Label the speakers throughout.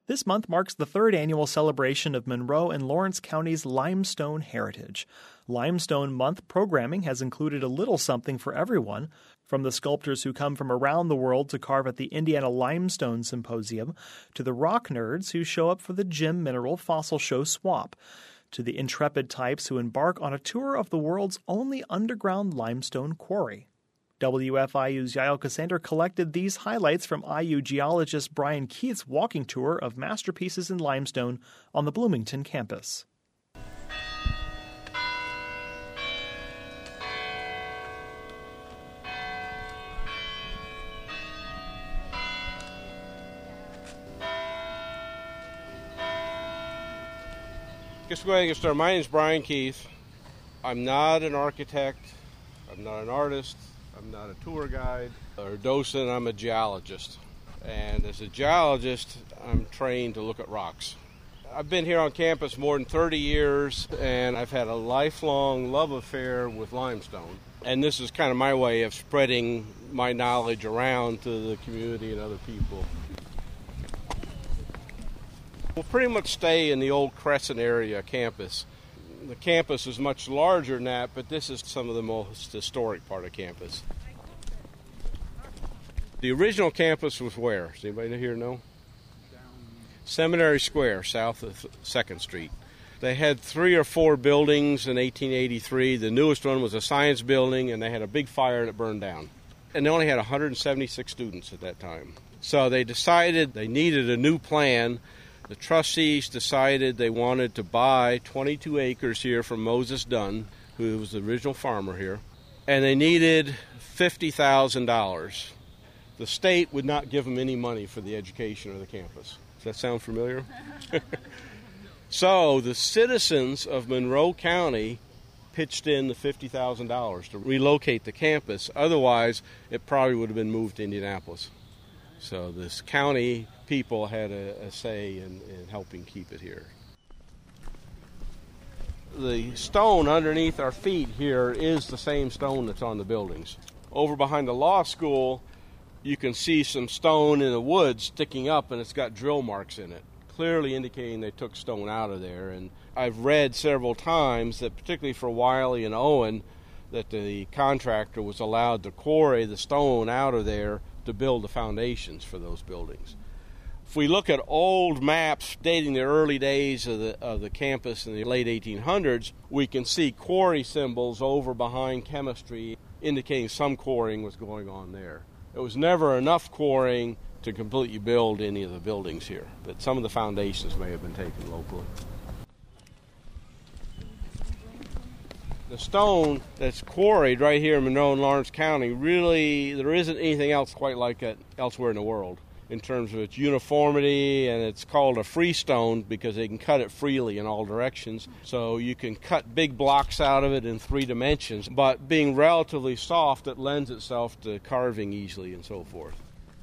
Speaker 1: This month marks the third annual celebration of Monroe and Lawrence County's limestone heritage. Limestone Month programming has included a little something for everyone, from the sculptors who come from around the world to carve at the Indiana Limestone Symposium, to the rock nerds who show up for the Gem Mineral Fossil Show swap, to the intrepid types who embark on a tour of the world's only underground limestone quarry. WFIU's Yael Cassander collected these highlights from IU geologist Brian Keith's walking tour of masterpieces in limestone on the Bloomington campus.
Speaker 2: Guess we're going to get started. My name is Brian Keith. I'm not an architect. I'm not an artist. I'm not a tour guide or docent. I'm a geologist. And as a geologist, I'm trained to look at rocks. I've been here on campus more than 30 years, and I've had a lifelong love affair with limestone. And this is kind of my way of spreading my knowledge around to the community and other people. We'll pretty much stay in the old Crescent area campus. The campus is much larger than that, but this is some of the most historic part of campus. The original campus was where? Does anybody here know? Seminary Square, south of 2nd Street. They had 3 or 4 buildings in 1883. The newest one was a science building, and they had a big fire and it burned down. And they only had 176 students at that time. So they decided they needed a new plan. The trustees decided they wanted to buy 22 acres here from Moses Dunn, who was the original farmer here, and they needed $50,000. The state would not give them any money for the education of the campus. Does that sound familiar? So the citizens of Monroe County pitched in the $50,000 to relocate the campus. Otherwise, it probably would have been moved to Indianapolis. So this county people had a say in helping keep it here. The stone underneath our feet here is the same stone that's on the buildings. Over behind the law school, you can see some stone in the woods sticking up, and it's got drill marks in it, clearly indicating they took stone out of there. And I've read several times that, particularly for Wiley and Owen, that the contractor was allowed to quarry the stone out of there to build the foundations for those buildings. If we look at old maps dating the early days of the campus in the late 1800s, we can see quarry symbols over behind chemistry indicating some quarrying was going on there. There was never enough quarrying to completely build any of the buildings here, but some of the foundations may have been taken locally. The stone that's quarried right here in Monroe and Lawrence County, really, there isn't anything else quite like it elsewhere in the world in terms of its uniformity, and it's called a freestone because they can cut it freely in all directions. So you can cut big blocks out of it in 3 dimensions, but being relatively soft, it lends itself to carving easily and so forth.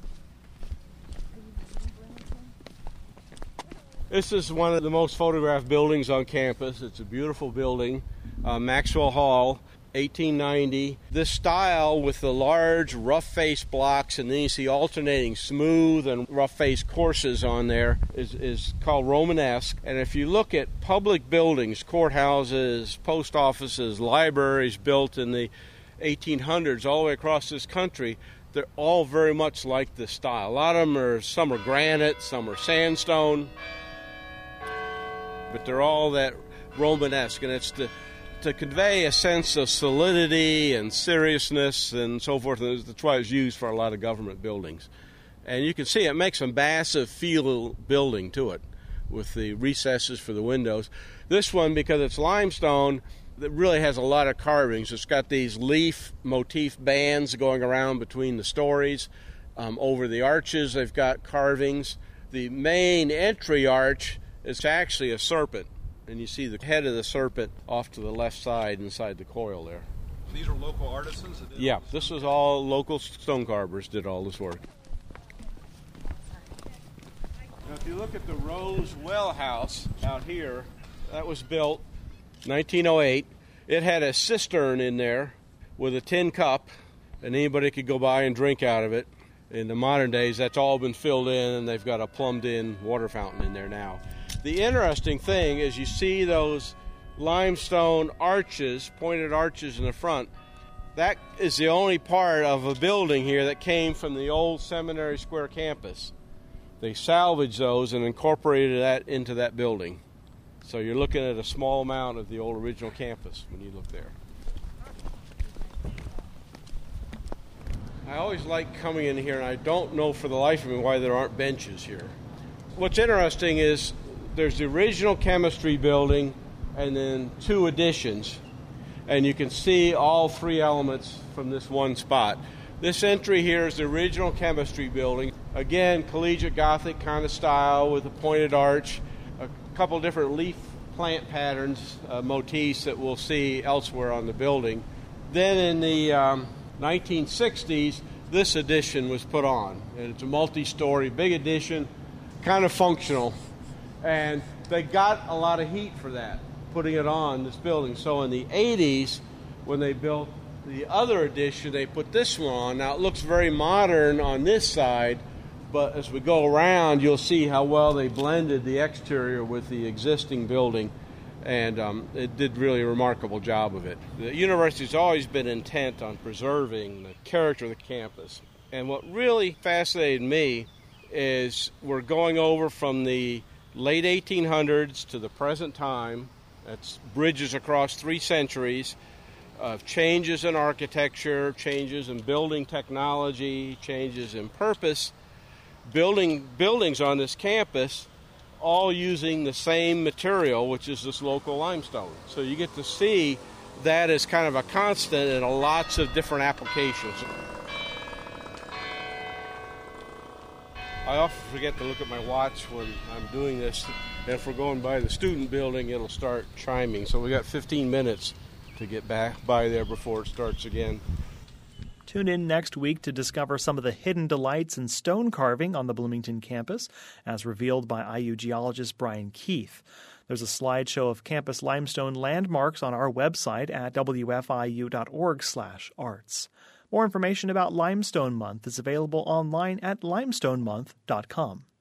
Speaker 2: This is one of the most photographed buildings on campus. It's a beautiful building. Maxwell Hall, 1890. This style with the large rough-faced blocks, and then you see alternating smooth and rough-faced courses on there, is called Romanesque. And if you look at public buildings, courthouses, post offices, libraries built in the 1800s all the way across this country, they're all very much like this style. A lot of them some are granite, some are sandstone, but they're all that Romanesque, and it's to convey a sense of solidity and seriousness and so forth. That's why it's used for a lot of government buildings. And you can see it makes a massive feel building to it with the recesses for the windows. This one, because it's limestone, it really has a lot of carvings. It's got these leaf motif bands going around between the stories. Over the arches, they've got carvings. The main entry arch is actually a serpent. And you see the head of the serpent off to the left side inside the coil there.
Speaker 3: These are local artisans?
Speaker 2: Yeah, this was all local stone carvers did all this work. Now, if you look at the Rose Well House out here, that was built 1908. It had a cistern in there with a tin cup, and anybody could go by and drink out of it. In the modern days, that's all been filled in, and they've got a plumbed-in water fountain in there now. The interesting thing is you see those limestone arches, pointed arches in the front. That is the only part of a building here that came from the old Seminary Square campus. They salvaged those and incorporated that into that building. So you're looking at a small amount of the old original campus when you look there. I always like coming in here, and I don't know for the life of me why there aren't benches here. What's interesting is there's the original chemistry building and then 2 additions, and you can see all 3 elements from this one spot. This entry here is the original chemistry building. Again, collegiate Gothic kind of style with a pointed arch, a couple different leaf plant patterns, motifs that we'll see elsewhere on the building. Then in the 1960s, this addition was put on, and it's a multi-story, big addition, kind of functional, and they got a lot of heat for that, putting it on this building. So in the 80s, when they built the other addition, they put this one on. Now it looks very modern on this side, but as we go around, you'll see how well they blended the exterior with the existing building, and it did really a remarkable job of it. The university's always been intent on preserving the character of the campus, and what really fascinated me is we're going over from the late 1800s to the present time. That's bridges across 3 centuries of changes in architecture, changes in building technology, changes in purpose, building buildings on this campus, all using the same material, which is this local limestone. So you get to see that as kind of a constant in lots of different applications. I often forget to look at my watch when I'm doing this, and if we're going by the student building, it'll start chiming. So we got 15 minutes to get back by there before it starts again.
Speaker 1: Tune in next week to discover some of the hidden delights in stone carving on the Bloomington campus, as revealed by IU geologist Brian Keith. There's a slideshow of campus limestone landmarks on our website at wfiu.org/arts. More information about Limestone Month is available online at limestonemonth.com.